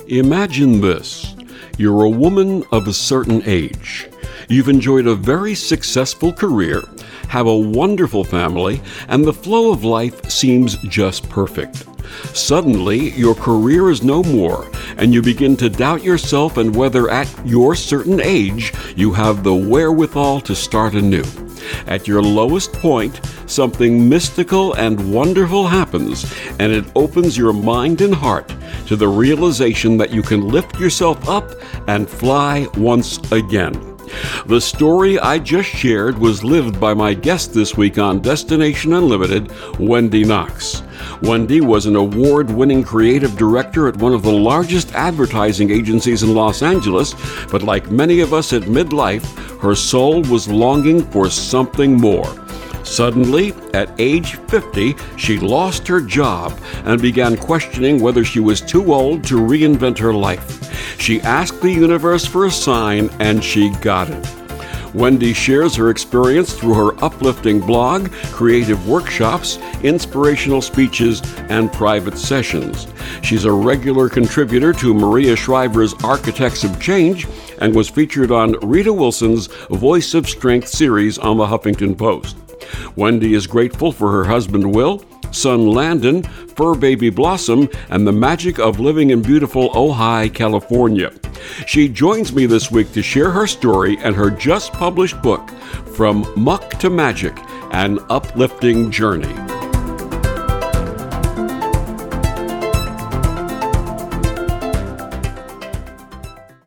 Imagine this. You're a woman of a certain age. You've enjoyed a very successful career, have a wonderful family, and the flow of life seems just perfect. Suddenly, your career is no more, and you begin to doubt yourself and whether at your certain age you have the wherewithal to start anew. At your lowest point, something mystical and wonderful happens, and it opens your mind and heart to the realization that you can lift yourself up and fly once again. The story I just shared was lived by my guest this week on Destination Unlimited, Wendy Knox. Wendy was an award-winning creative director at one of the largest advertising agencies in Los Angeles, but like many of us at midlife, her soul was longing for something more. Suddenly, at age 50, she lost her job and began questioning whether she was too old to reinvent her life. She asked the universe for a sign, and she got it. Wendy shares her experience through her uplifting blog, creative workshops, inspirational speeches, and private sessions. She's a regular contributor to Maria Shriver's Architects of Change and was featured on Rita Wilson's Voice of Strength series on the Huffington Post. Wendy is grateful for her husband Will, son Landon, fur baby Blossom, and the magic of living in beautiful Ojai, California. She joins me this week to share her story and her just published book, From Muck to Magic, An Uplifting Journey.